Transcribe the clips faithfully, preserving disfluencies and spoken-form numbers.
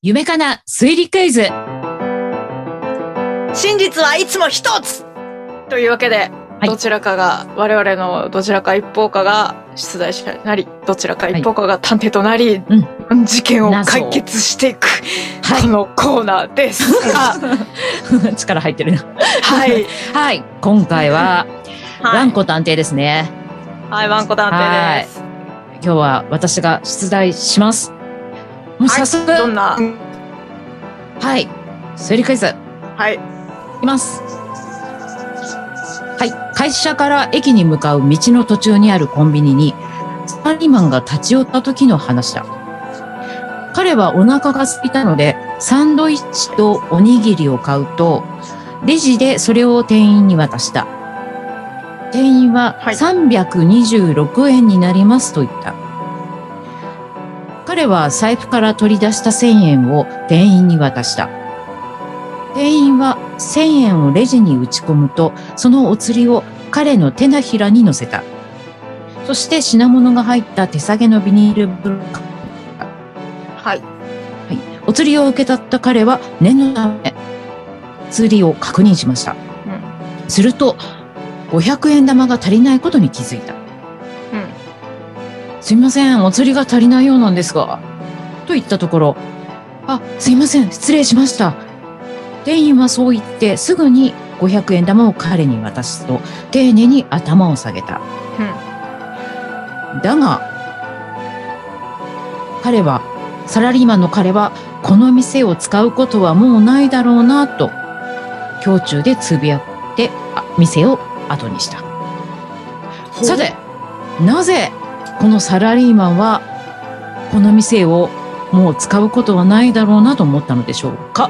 夢かな推理クイズ。 真実はいつも一つというわけで、はい、どちらかが、我々のどちらか一方かが出題者になり、どちらか一方かが探偵となり、はいうん、事件を解決していく、はい、このコーナーですが力入ってるなはい、 はい、今回は、はい、ワンコ探偵ですね。 はい、ワンコ探偵です。 今日は私が出題します。もう早速、 はい、どんなはい、推理クイズ。 はい。 いきます。はい。会社から駅に向かう道の途中にあるコンビニに、サラリーマンが立ち寄った時の話だ。彼はお腹が空いたので、サンドイッチとおにぎりを買うと、レジでそれを店員に渡した。店員はさんびゃくにじゅうろくえんになりますと言った。彼は財布から取り出したせんえんを店員に渡した。店員はせんえんをレジに打ち込むと、そのお釣りを彼の手のひらに乗せた。そして品物が入った手提げのビニール袋。 はい。はい。 お釣りを受け取った彼は念のため、釣りを確認しました。うん、すると、ごひゃくえん玉が足りないことに気づいた。うん、すいません、お釣りが足りないようなんですが、と言ったところ、あ、すいません、失礼しました。店員はそう言ってすぐにごひゃくえん玉を彼に渡すと丁寧に頭を下げた。うん、だが彼はサラリーマンの彼はこの店を使うことはもうないだろうなと胸中でつぶやいて店を後にした。さて、なぜこのサラリーマンはこの店をもう使うことはないだろうなと思ったのでしょうか。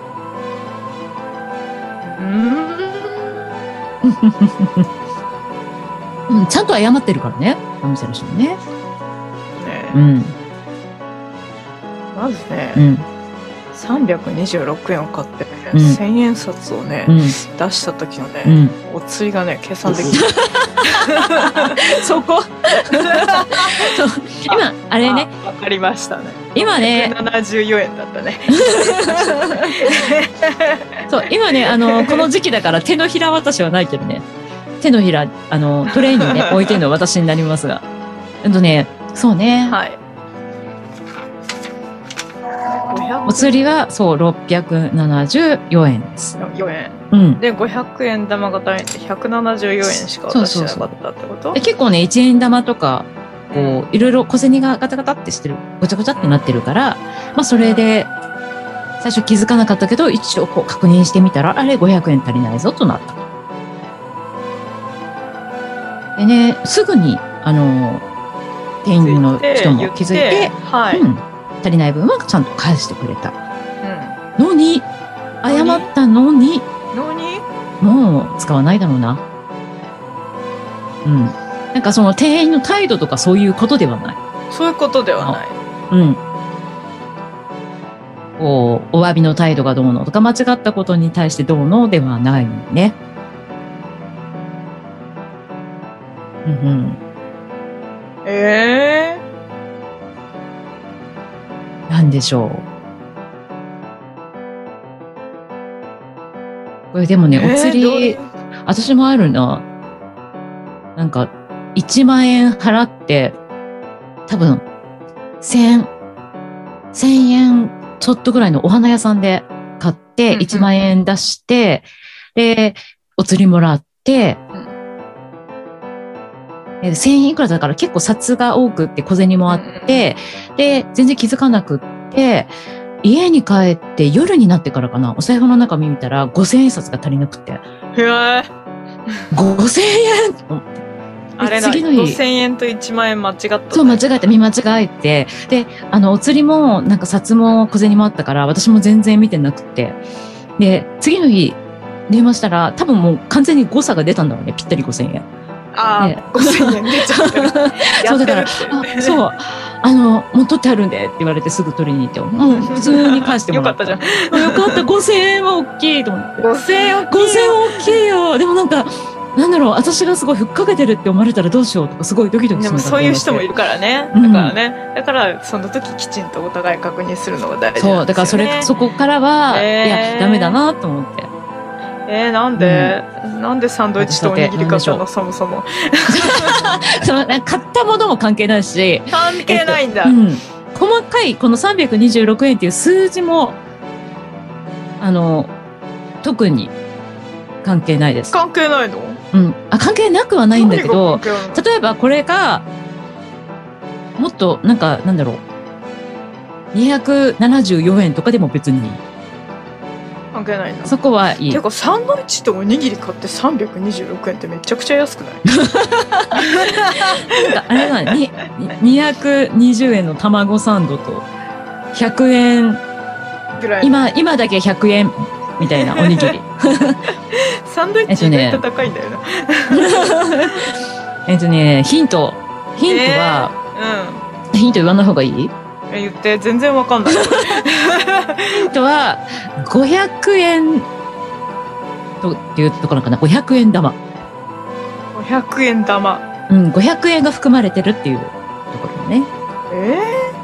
うん、ちゃんと謝ってるからね、お店の人もね。ねえ、 うん、 まずね、 うん、 さんびゃくにじゅうろくえんを買って、ねうん、せんえん札をね、うん、出した時のね、うん、お釣りがね計算できる。 そこそう今あれね、 わかりましたね。 今ねひゃくななじゅうよえんだったね。 そう今ね、あのこの時期だから手のひら渡しはないけどね、手のひらあのトレイにね置いてるの私になりますが、えっとねそうね、 はい、 お釣りはそうろっぴゃくななじゅうよえんです。 よえん、 うん、 でごひゃくえん玉が足りてひゃくななじゅうよえんしか渡してなかったってこと？ え結構ねいちえん玉とかこういろいろ小銭がガタガタってしてる、ごちゃごちゃってなってるから、まあそれで最初気づかなかったけど一応こう確認してみたらあれごひゃくえん足りないぞとなった。でね、すぐにあの店員の人も気づいて、 はい、 うん、足りない分はちゃんと返してくれた。うん、のに謝ったのにのにもう使わないだろうな。うん。なんかその店員の態度とかそういうことではない。 そういうことではない。 うん。こうお詫びの態度がどうのとか間違ったことに対してどうのではないね。うんうん。 ええー。なんでしょう。これでもね、お釣り、えー、私もあるな。なんか、いちまんえん払って、多分、千、千円ちょっとぐらいのお花屋さんで買って、いちまんえん出して、うんうん、で、お釣りもらって、うん、せんえんいくらだから結構札が多くって小銭もあって、うん、で、全然気づかなくって、家に帰って夜になってからかな、お財布の中見たらごせんえん札が足りなくて。へぇー。ごせんえんあれだ、次の日ごせんえんといちまんえん間違った、ね。 そう、間違えて、見間違えて。で、あの、お釣りも、なんか札も小銭もあったから、私も全然見てなくて。で、次の日、電話したら、多分もう完全に誤差が出たんだろうね、ぴったりごせんえん。 ああ、ごせんえん出ちゃってる。 そうだから、あ、そう、あの、もう取ってあるんでって言われてすぐ取りに行って、もう普通に返してもらった。 よかったじゃん。 よかった、ごせんえんは大きいと思って。 ごせんえん大きい。 ごせんえん大きいよ。でもなんか、 なんだろう、私がすごいふっかけてるって思われたらどうしようとか、すごいドキドキする。 でもそういう人もいるからね。だからね。うん、だから、その時きちんとお互い確認するのが大事なんですよね。そう、 だからそれ、そこからは、えー、いや、ダメだなと思って。 えー、なんで、うん、なんでサンドイッチとおにぎり買ったの、そもそも。 その買ったものも関係ないし。 関係ないんだ。 えっとうん、細かい、このさんびゃくにじゅうろくえんっていう数字も、あの、特に関係ないです。 関係ないの？ うん。あ、関係なくはないんだけど、例えばこれが、もっと、なんか、なんだろう、にひゃくななじゅうよえんとかでも別にいい。 関係ないんだ。 そこはいい。 てか、サンドイッチとおにぎり買ってさんびゃくにじゅうろくえんってめちゃくちゃ安くない？ なんかあれだね、にひゃくにじゅうえんの卵サンドとひゃくえんぐらい。今、今だけひゃくえんみたいなおにぎり。 サンドイッチ意外と高いんだよな。 えっとね、ヒント。ヒントは、 えー、うん。 ヒント言わない方がいい？ え、言って、全然わかんない。ヒントは、ごひゃくえんとっていうところかな。ごひゃくえん玉。 ごひゃくえん玉。 うん、ごひゃくえんが含まれてるっていうところね。 え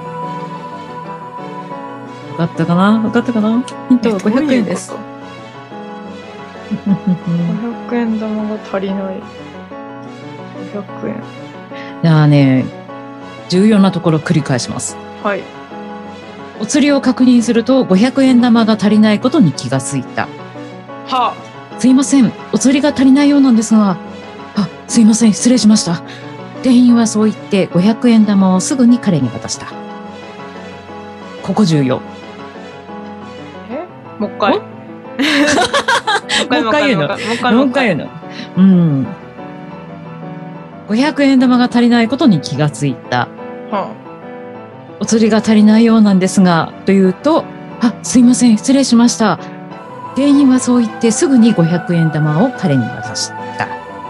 ー、分かったかな分かったかなヒントはごひゃくえんです。 ごひゃくえん玉が足りない。ごひゃくえん。 じゃあね、重要なところを繰り返します。 はい。 お釣りを確認するとごひゃくえん玉が足りないことに気がついた。 はあ。 すいません、お釣りが足りないようなんですが、あ、すいません、失礼しました。店員はそう言ってごひゃくえん玉をすぐに彼に渡した。ここ重要。 え？もう一回？もう一回言うの。もう一回言うの。うん。ごひゃくえん玉が足りないことに気がついた。 はあ、 お釣りが足りないようなんですが、と言うと、あ、すいません、失礼しました。店員はそう言ってすぐにごひゃくえん玉を彼に渡した。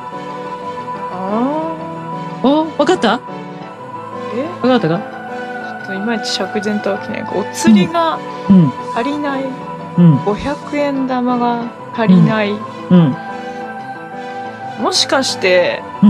ああ。お、わかった？ え？ わかったか？ ちょっといまいち釈然とはきない。お釣りが足りない。 うん。 ごひゃくえん玉が足りない。うん。 うん、 もしかして、 うん。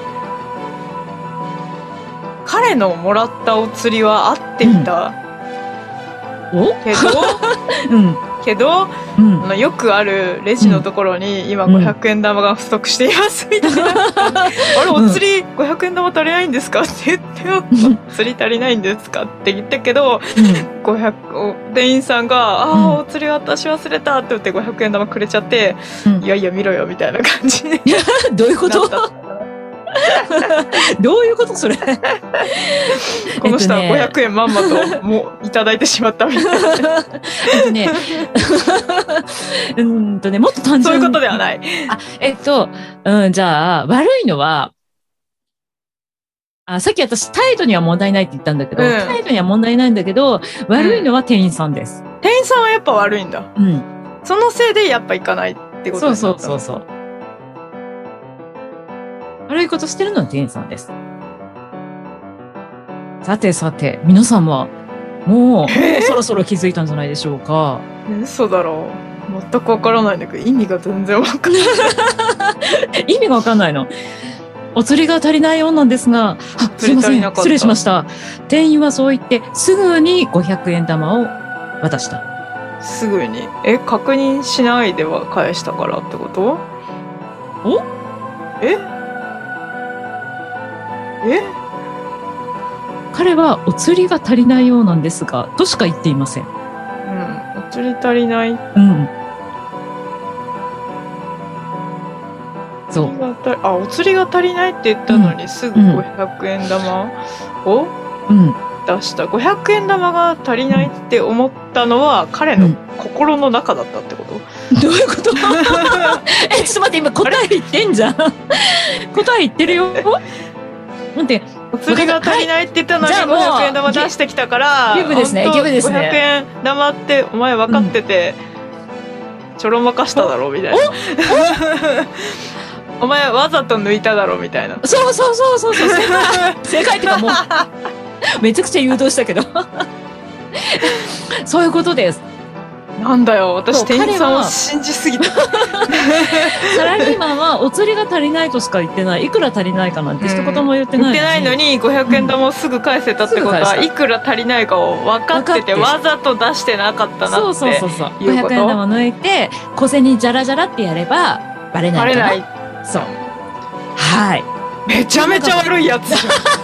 彼のもらったお釣りは合っていた、 うん、おけど、 うん、 けど、 うん、 あのよくあるレジのところに、今ごひゃくえん玉が不足していますみたいな、うん、あれお釣りごひゃくえん玉足りないんですかって言って、お釣り足りないんですかって言ったけど、うん、ごひゃく店員さんが、ああお釣り私忘れたって言ってごひゃくえん玉くれちゃって、うん、いやいや見ろよみたいな感じでどういうことどういうことそれこの人はごひゃくえんまんまともういただいてしまったみたいなえっとねうんとねもっと単純そういうことではないあえっと、うん、じゃあ悪いのはあさっき私態度には問題ないって言ったんだけど、うん、態度には問題ないんだけど悪いのは店員さんです、 うん、店員さんはやっぱ悪いんだ、 うん、 そのせいでやっぱ行かないってことですか？そうそうそうそう悪いことしてるのは店員さんです。さてさて、皆さんはもうそろそろ気づいたんじゃないでしょうか。 嘘だろう。全くわからないんだけど、意味が全然わかんない。 意味がわかんないの。お釣りが足りないようなんですが、あ、すいません、失礼しました。店員はそう言って、すぐにごひゃくえん玉を渡した。 すぐに？え、確認しないでは返したからってこと？ お？ え？え？ 彼はお釣りが足りないようなんですが、としか言っていません。うん、 お釣り足りない。うん。 そう。 あ、お釣りが足りないって言ったのに、うん、すぐごひゃくえん玉を出した。ごひゃくえん玉が足りないって思ったのは、彼の心の中だったってこと？ うん、どういうことえ、ちょっと待って、今答え言ってんじゃん。答え言ってるよ。待って。 お釣りが足りないって言ったのにごひゃくえん玉出してきたから、 ギブですね、ギブですね。 ごひゃくえん玉ってお前分かってて、うん、ちょろまかしただろみたいな。お, お, お前わざと抜いただろみたいな。 そうそうそうそうそう正解正解っていうかもうめちゃくちゃ誘導したけどそういうことです。 なんだよ、私そう店員さんを彼は信じすぎた。 サラリーマンはお釣りが足りないとしか言ってない。いくら足りないかなんて一言も言ってない言ってないのにごひゃくえん玉をすぐ返せたってことは、 うんすぐ返したいくら足りないかを分かってて分かわざと出してなかったなってそうそうそうそう。 いうことごひゃくえん玉抜いて小銭ジャラジャラってやればバレないかな。 バレない。 そう。はい。 めちゃめちゃ悪いやつ。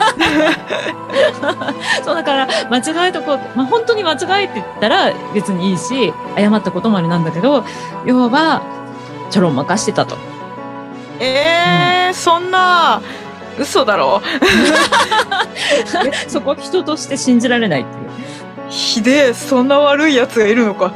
そうだから間違えたこと、まあ、本当に間違えって言ったら別にいいし謝ったこともあれなんだけど、要はちょろまかしてたと。 えー、うん、そんな嘘だろ。 そこ人として信じられないっていう。 ひでえ、そんな悪いやつがいるのか。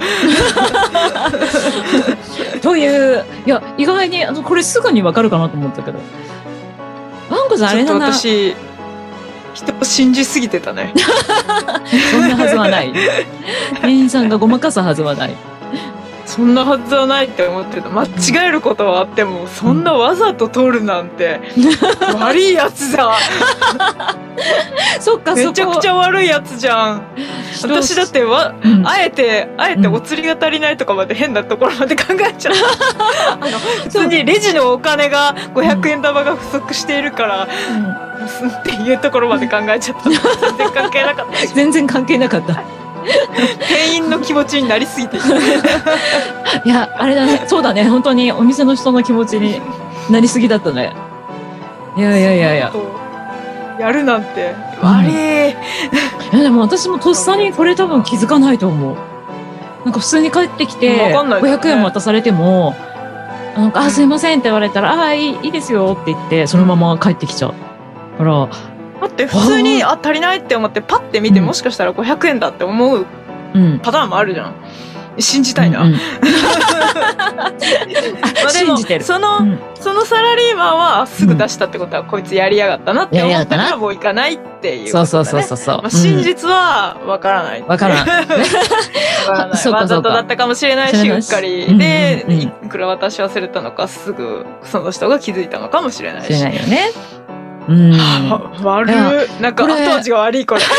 といういや意外にあのこれすぐにわかるかなと思ったけど、ワンコさんあれだな。 ちょっと私人を信じすぎてたね。 そんなはずはない。店員さんがごまかすはずはない。 そんなはずはないって思ってた。間違えることはあっても、そんなわざと通るなんて、悪いやつだ。 そっか、 めちゃくちゃ悪いやつじゃん。私だってわ、うん、あえてあえてお釣りが足りないとかまで変なところまで考えちゃった。あの普通にレジのお金がごひゃくえん玉が不足しているから、うん、っていうところまで考えちゃった。全然関係なかった。 全然関係なかった。 店員の気持ちになりすぎていやあれだね、そうだね、本当にお店の人の気持ちになりすぎだったね。いやいやいやいや、 やるなんて悪い、うん、いやでも私もとっさにこれ多分気づかないと思う。なんか普通に帰ってきてごひゃくえん渡されても、なんかあすいませんって言われたら、あいい、いいですよって言ってそのまま帰ってきちゃうから。 だって普通にあ足りないって思ってパッて見て、うん、もしかしたらごひゃくえんだって思うパターンもあるじゃん。信じたいな。うんうん、まあでもその、うん、そのサラリーマンはすぐ出したってことは、うん、こいつやりやがったなって思ったからもう行かないっていうことだね。 そうそうそうそう、 まあ、真実はわからない。 わからない。わからない。わざとだったかもしれないし、うっかりで、うんうんうん、いくら私忘れたのかすぐその人が気づいたのかもしれないし。 知れないよね。うん、 悪い。なんか後味が悪いこれ。い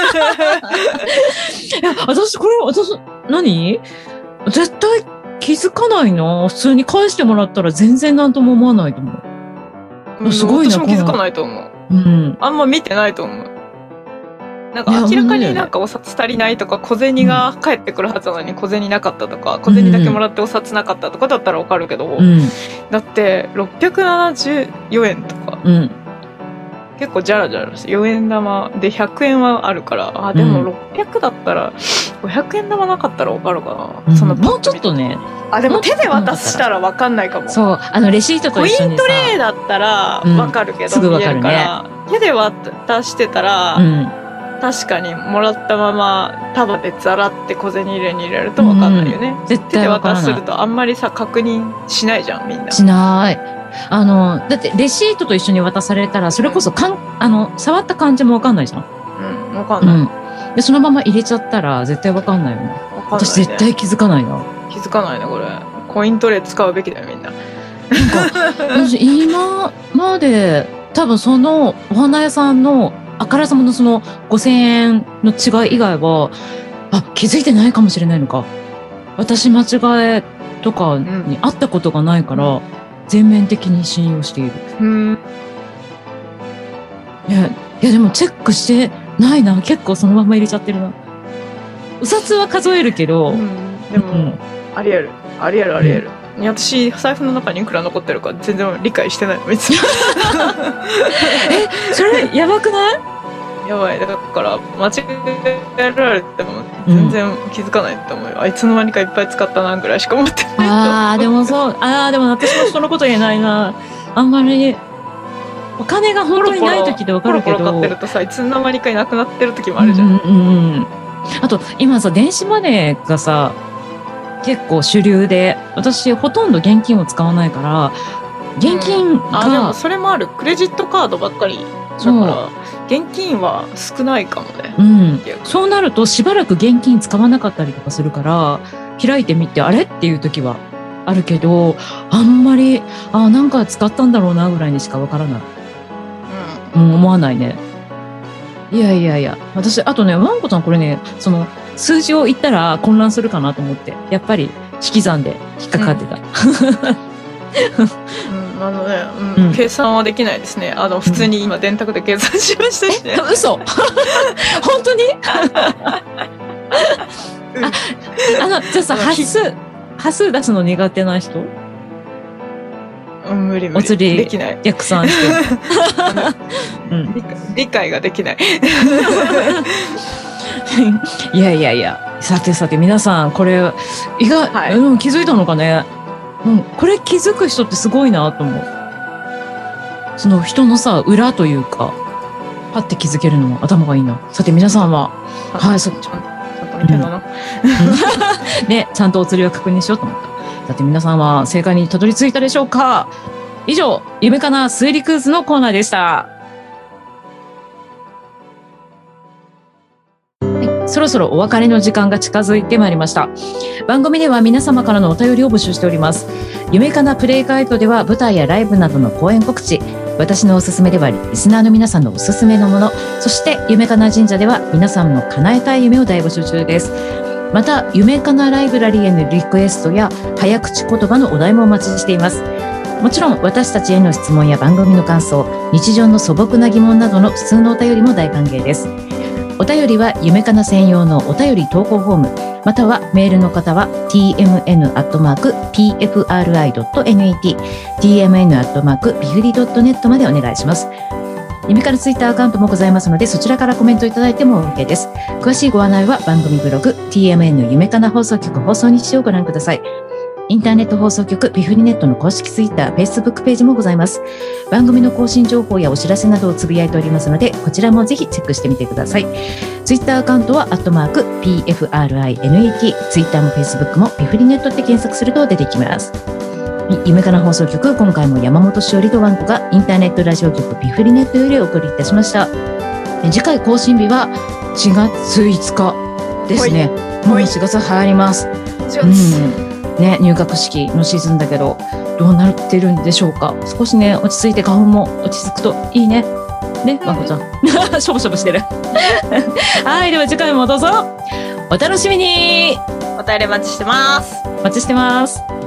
や私これ私何絶対気づかないな。普通に返してもらったら全然なんとも思わないと思う。 うん、すごいな。私も気づかないと思う。うん、あんま見てないと思う。なんか明らかになんかお札足りないとか小銭が返ってくるはずなのに小銭なかったとか、小銭だけもらってお札なかったとかだったらわかるけど、うん、だってろっぴゃくななじゅうよえんとか。うん、結構ジャラジャラしてよえん玉でひゃくえんはあるから、あでもろっぴゃくだったらごひゃくえん玉なかったら分かるかな、 うん、そのもうちょっとね、 あでも手で渡したら分かんないかも。 そうあのレシートと一緒にさコイントレイだったら分かるけど、うん、すぐ分かるね。見えるから手で渡してたら、うん、確かにもらったまま束でザラって小銭入れに入れると分かんないよね、うん、絶対分からない。手で渡するとあんまりさ確認しないじゃんみんな。 しない。あのだってレシートと一緒に渡されたらそれこそかんあの触った感じも分かんないじゃん。 うん分かんない、うん、 でそのまま入れちゃったら絶対分かんないよね。分かんないね。私絶対気づかないな。 気づかないねこれ。コイントレイ使うべきだよみんな。 なんか私今まで多分そのお花屋さんのあからさまのそのごせんえんの違い以外はあ気づいてないかもしれないのか。私間違えとかにあったことがないから、うん、全面的に信用している。うん、いや、いやでもチェックしてないな。結構そのまま入れちゃってるな。お札は数えるけど、うん、 でも、うん、ありえるありえるありえる、うん、私財布の中にいくら残ってるか全然理解してないの別に。 えそれやばくない？ やばい。だから間違えられても全然気づかないと思うよ、うん、あいつの間にかいっぱい使ったなぐらいしか思ってない。 あーでもそうあーでも私も人のこと言えないな。あんまりお金が本当にない時で分かるけど、 ポロポロ買ってるとさいつの間にかいなくなってる時もあるじゃん、うんうんうん、 あと今さ電子マネーがさ結構主流で、私ほとんど現金を使わないから現金が、うん、 あでもそれもある。クレジットカードばっかりだから現金は少ないかもね、 うん、そうなるとしばらく現金使わなかったりとかするから開いてみてあれっていう時はあるけど、あんまりあなんか使ったんだろうなぐらいにしかわからない、うんうん、思わないね。いやいやいや私あとねワンコさんこれねその数字を言ったら混乱するかなと思って、やっぱり引き算で引っかかってた。うんうん、あのね、うんうん、計算はできないですね。あの、普通に今電卓で計算しましたしね。 うん、嘘本当にうん、あ, あの、じゃあさ、端数、端数出すの苦手な人？ うん、無理無理。 お釣りできない。 逆算して。 うん、理, 理解ができない。 いやいやいや、さてさて皆さん、これ、意外、はい、うん、気づいたのかね。うん、これ気づく人ってすごいなと思う。その人のさ、裏というか、パッて気づけるのも頭がいいな。さて皆さんは、はい、そ、ちゃんと見てるの、うん、ね、ちゃんとお釣りを確認しようと思った。さて皆さんは正解にたどり着いたでしょうか？以上、夢かな推理クイズのコーナーでした。そろそろお別れの時間が近づいてまいりました。番組では皆様からのお便りを募集しております。夢かなプレイガイドでは舞台やライブなどの公演告知、私のおすすめではリスナーの皆さんのおすすめのもの、そして夢かな神社では皆さんの叶えたい夢を大募集中です。また夢かなライブラリーへのリクエストや早口言葉のお題もお待ちしています。もちろん私たちへの質問や番組の感想、日常の素朴な疑問などの普通のお便りも大歓迎です。お便りは夢かな専用のお便り投稿フォーム、またはメールの方は ティーエムエヌ アットマーク ピーエフアールアイ ドット ネット ティーエムエヌ アットマーク ピフリ ドット ネット までお願いします。夢かなツイッターアカウントもございますので、そちらからコメントいただいても OK です。詳しいご案内は番組ブログ ティーエムエヌ 夢かな放送局放送日誌をご覧ください。インターネット放送局ピフリネットの公式ツイッター、フェイスブックページもございます。番組の更新情報やお知らせなどをつぶやいておりますので、こちらもぜひチェックしてみてください。ツイッターアカウントはアットマーク ピーエフアールアイエヌエーティー、ツイッターもフェイスブックもピフリネットって検索すると出てきます。夢かな放送局、今回も山本しおりとワンコがインターネットラジオ局ピフリネットよりお送りいたしました。次回更新日はしがついつかですね。もうしがつ入ります。うんね、入学式のシーズンだけどどうなってるんでしょうか。少しね落ち着いて花粉も落ち着くといいね。ね、まこちゃんしょぼしょぼしてるはい、では次回もどうぞお楽しみに。 お便り待ちしてます。 お待ちしてます。